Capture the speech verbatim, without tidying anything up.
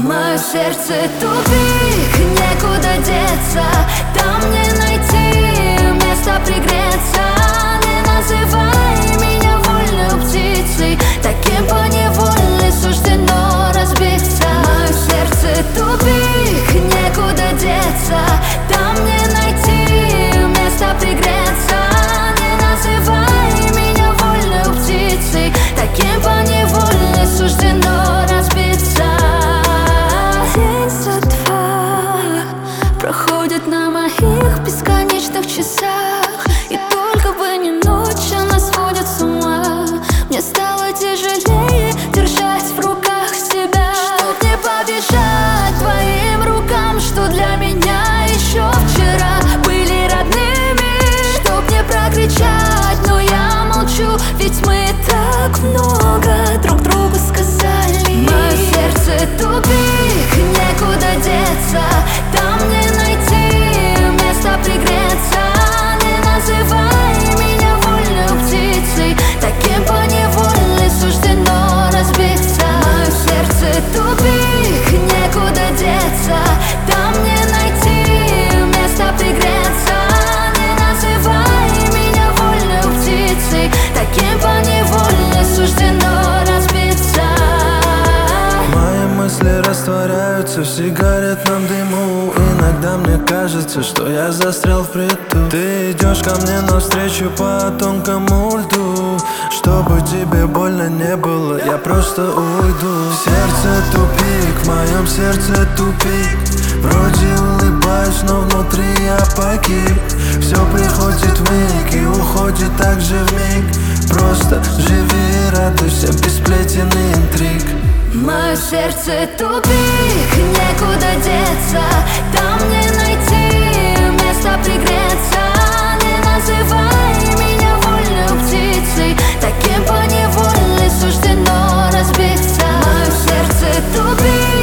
Мое сердце тупик, некуда деться. Там не найти места пригреться. Не называй меня вольной птицей, таким поневоле суждено разбиться. Мое сердце тупик, некуда деться. Там не найти места пригреться. Не называй меня вольной птицей, таким поневоле суждено разбиться. День за два проходит на моих бесконечных часах, и только бы не ночь, она сводит с ума. Мне стало тяжелее держать в руках себя, чтоб не побежать твоим рукам, что для меня еще вчера были родными. Чтоб не прокричать, но я молчу, ведь мы так много друг другу сказали. Мое сердце тупик, некуда деться. Там не найти места пригреться. Не называй меня вольной птицей, таким поневоле суждено разбиться. Мое сердце тупик, некуда деться. Там не найти места пригреться. Не называй меня вольной птицей, таким поневоле суждено разбиться. Мои мысли растворяются в сигаретном дыму. Иногда мне кажется, что я застрял впритул. Ты идешь ко мне навстречу по тонкому льду. Чтобы тебе больно не было, я просто уйду. Сердце тупик, в моем сердце тупик. Вроде улыбаюсь, но внутри я погиб. Все приходит вмиг и уходит так же вмиг. Просто живи и радуйся без сплетен и интриг. Мое сердце тупик, некуда деться. Там не найти места пригреться. Не называй меня вольной птицей, таким поневоле суждено разбиться. Мое сердце тупик.